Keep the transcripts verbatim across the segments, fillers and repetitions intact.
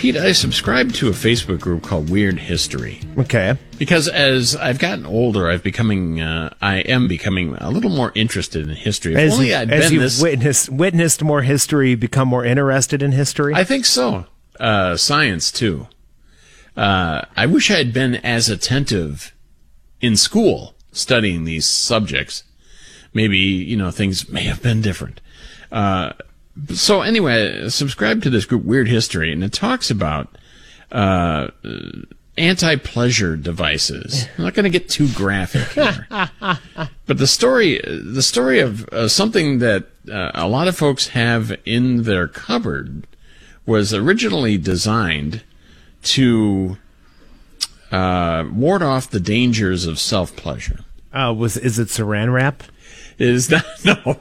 Pete, I subscribe to a Facebook group called Weird History. Okay. Because as I've gotten older, I've becoming, uh, I am becoming a little more interested in history. If As, only you, I'd as been you've this, witnessed, witnessed more history, become more interested in history? I think so. Uh, science, too. Uh, I wish I had been as attentive in school studying these subjects. Maybe, you know, things may have been different. Uh, so anyway, I subscribe to this group, Weird History, and it talks about uh, anti-pleasure devices. I'm not going to get too graphic here. But the story, the story of uh, something that uh, a lot of folks have in their cupboard was originally designed to uh, ward off the dangers of self-pleasure. Uh, was is it Saran wrap? It is not, no.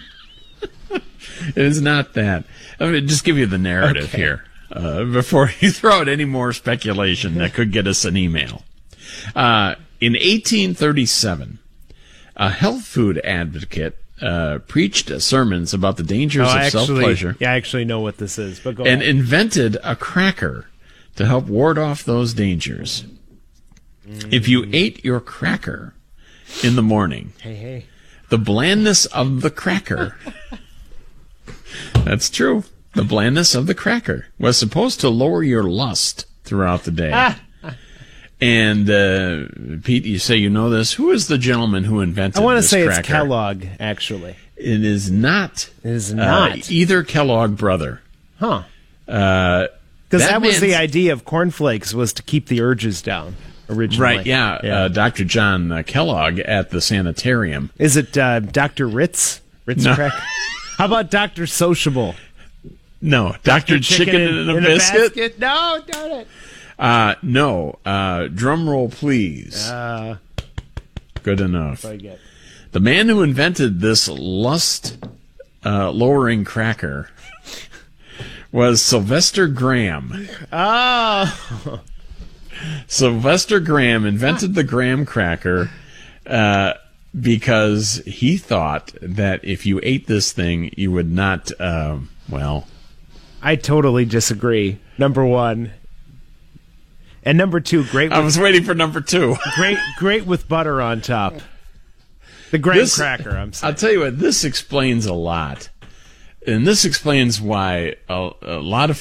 It is not that. I'm going to just give you the narrative Okay. here uh, before you throw out any more speculation that could get us an email. Uh, in eighteen thirty-seven, a health food advocate uh, preached sermons about the dangers Oh, of I actually, self-pleasure yeah, I actually know what this is, but go and ahead. invented a cracker to help ward off those dangers. Mm. If you ate your cracker in the morning, Hey, hey. the blandness of the cracker, that's true, the blandness of the cracker was supposed to lower your lust throughout the day. Ah. And, uh, Pete, you say you know this. Who is the gentleman who invented I want to this say cracker? it's Kellogg, actually. It is not. It is uh, not. either Kellogg brother. Huh. Uh, Because that, was man's- the idea of cornflakes, was to keep the urges down originally. Right, yeah. Uh, Doctor John uh, Kellogg at the sanitarium. Is it uh, Doctor Ritz? Ritz No. crack? How about Doctor Sociable? No, Doctor Chicken, in, a in Biscuit? basket? No, darn it. Uh, no. Uh, drum roll, please. Uh, Good enough. I get. The man who invented this lust-lowering cracker was Sylvester Graham. Oh. Sylvester Graham invented the graham cracker uh, because he thought that if you ate this thing, you would not, uh, well... I totally disagree. Number one. And number two, great I with, was waiting for number two. great great with butter on top. The graham This- cracker, I'm saying. I'll tell you what, this explains a lot. And this explains why a, a lot of